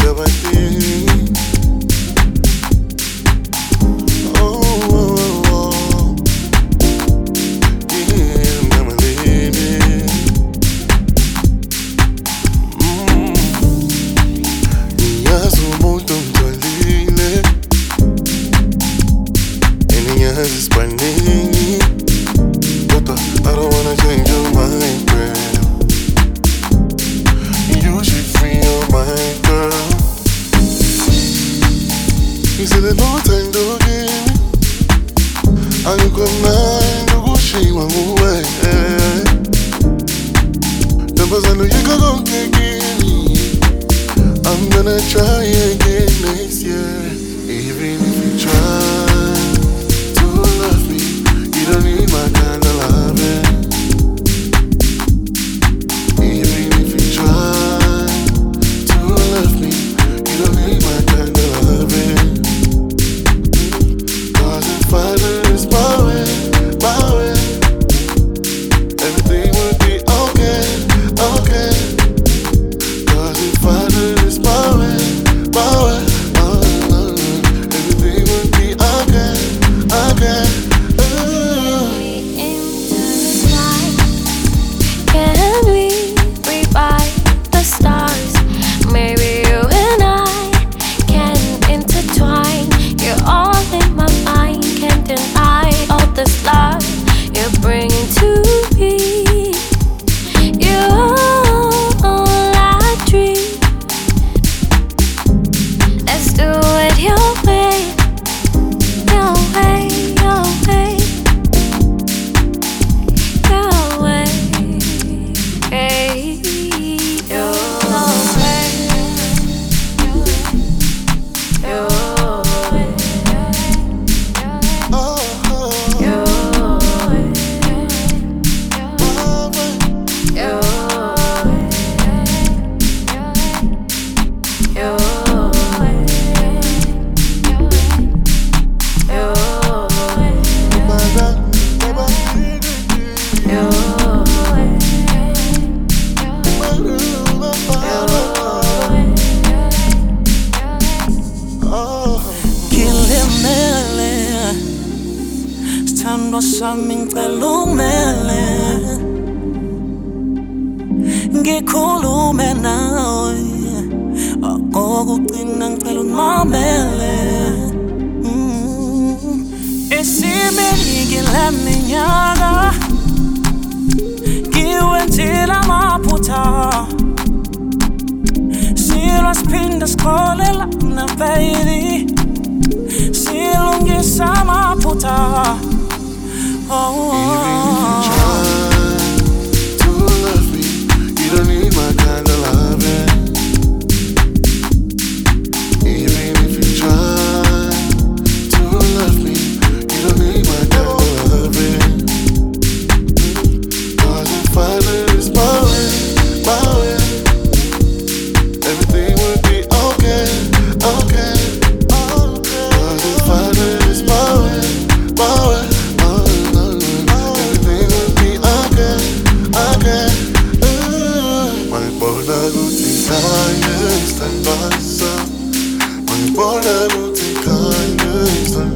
I'm gonna try again next year. Even if you try to love me, you don't need my kind of loving. Even if you try to love me, you don't need my kind of loving. 'Cause if I do this my way, everything would be okay, okay. 'Cause if I do this my way, everything would be okay, okay. Can we rewrite the stars? Maybe you and I can intertwine. You're all in my mind, can't deny all this love you're bringing to me. You're all I dream. Let's do it your way, your way, your way, your way. Hey, your way, your way, Oh, oh, your way, my way. your way, your way, your way, My God, my your way, oh. Kilimele sithandwa sami ngicela umele ngikhulume nawe okokugcina ngicela umamele esimenyikile minyaka ngiwenzile amaphutha silwa siphinda sikholela na baby silungisa amaphutha Even if you try to love me, you don't need my kind of loving. Even if you try to love me, you don't need my kind of loving. 'Cause if I do this my way, everything would be okay, okay, okay. 'Cause if I do this my way, everything would be okay, okay. Ngibona ukuthi khanye isithembiso, ngibona ukuthi khanye isithembiso.